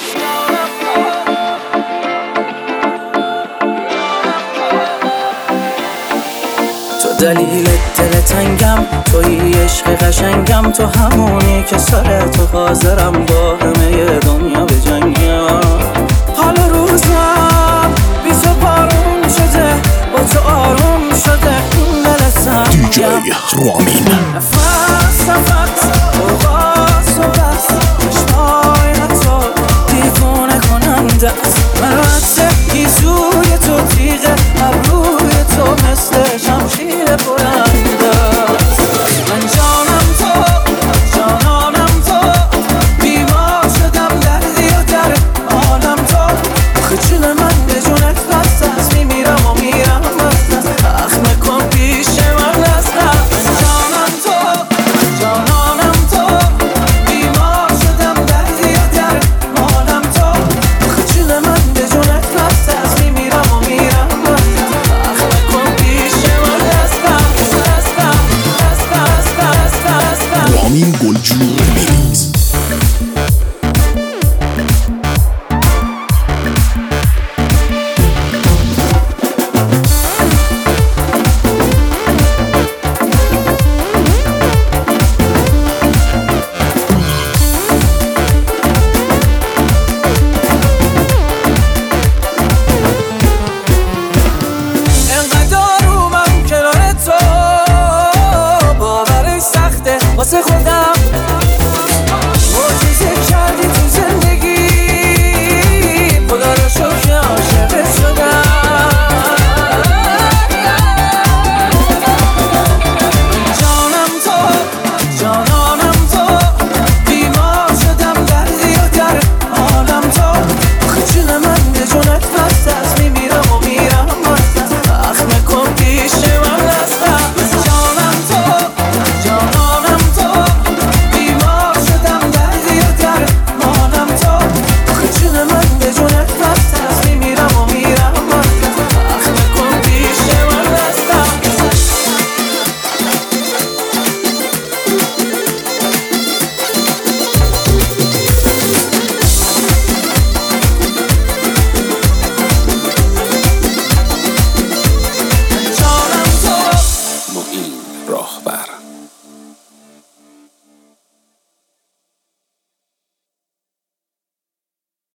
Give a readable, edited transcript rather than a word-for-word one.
تو دلیل دل تنگم، توی عشق قشنگم، تو همونی که سر تو حاضرم با همه دنیا به جنگم. حالا روزم بی تو بارون شده، با تو آروم شده این دل سنگم. دیجی رامین نفس اوقات صحبت چشمای تو دیوونه کننده.